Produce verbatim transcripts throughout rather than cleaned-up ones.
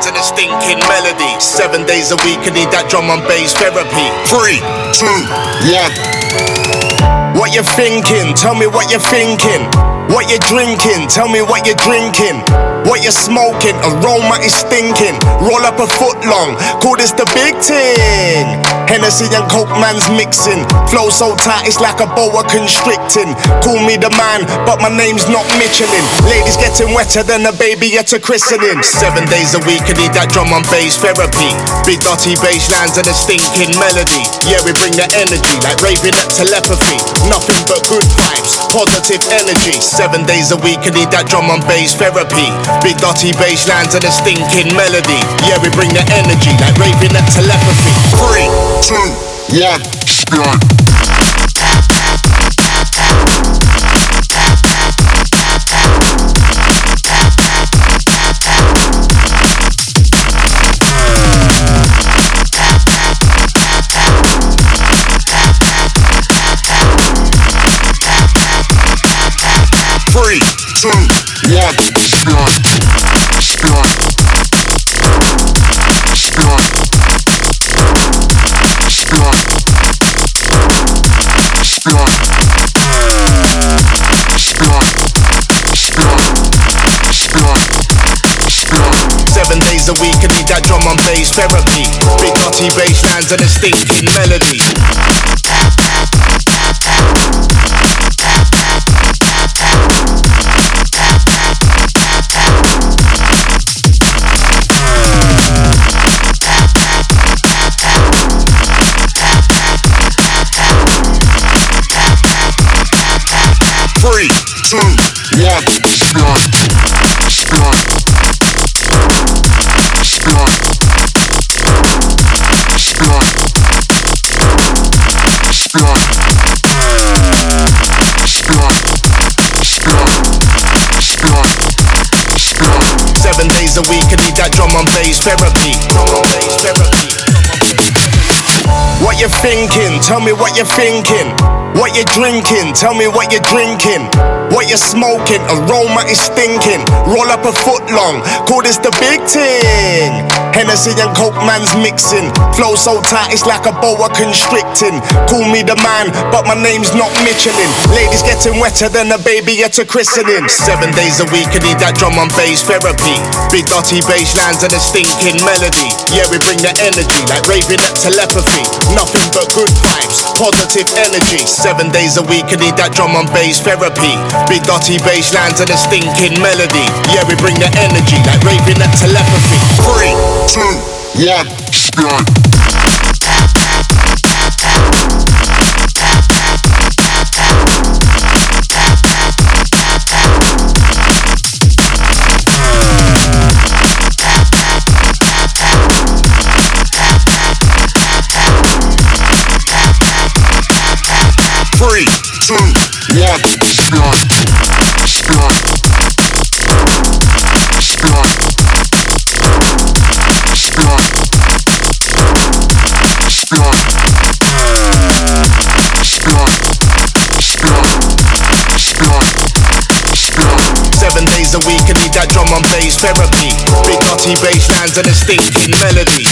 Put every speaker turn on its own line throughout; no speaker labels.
lines and a stinking melody. Seven days a week, I need that drum and bass therapy. Three, two, one. What you thinking? Tell me what you're thinking. What you drinking? Tell me what you're drinking. What you smoking? Aroma is stinking. Roll up a foot long. Call this the big thing. Hennessy and Coke man's mixing. Flow so tight it's like a boa constricting. Call me the man, but my name's not Michelin. Ladies getting wetter than a baby at a christening. Seven days a week I need that drum and bass therapy. Big dotty bass lines and a stinking melody. Yeah, we bring the energy like raving at telepathy. Nothing but good vibes, positive energy. Seven days a week I need that drum and bass therapy. Big dotty bass lines and a stinking melody. Yeah, we bring the energy like raving at telepathy. Three, two, one, start. Three, two, one, start. Start. Start. Start. Start. Start. Start. Start. Seven days a week I need that drum and bass therapy. Big dotty bass lines and a stinking melody. Three, two, one, start. Start. Start. Start. Start. Start. Start. Start. Seven days a week I need that drum and bass therapy. Drum and bass therapy. What you thinking? Tell me what you're thinking. What you drinking? Tell me what you're drinking. What you smoking? Aroma is stinking. Roll up a foot long. Call this the big thing. Hennessy and Coke man's mixing. Flow so tight it's like a boa constricting. Call me the man, but my name's not Michelin. Ladies getting wetter than a baby at a christening. Seven days a week I need that drum and bass therapy. Big dotty bass lines and a stinking melody. Yeah, we bring the energy like raving at telepathy. Nothing but good vibes, positive energy. Seven days a week I need that drum and bass therapy. Big dotty bass lines and a stinking melody. Yeah, we bring the energy like raving at telepathy. Three, two, one, start. Three, two, one, start. Start. Start. Start. Start. Start. Start. Start. Start. Seven days a week I need that drum and bass therapy. Big dotty bass lines and a stinking melody.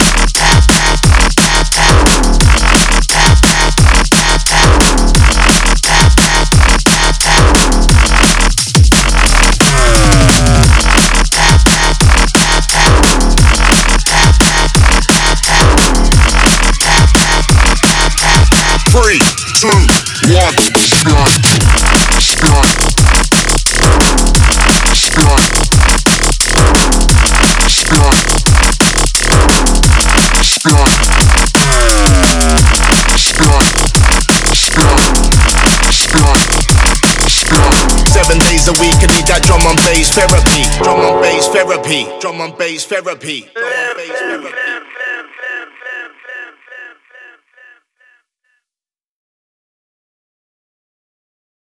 Three, two, one, start. Start. Start. Start. Start. Start. Start. Start. Start. Seven days a week I need that drum and bass therapy. Drum and bass therapy. Drum and bass therapy.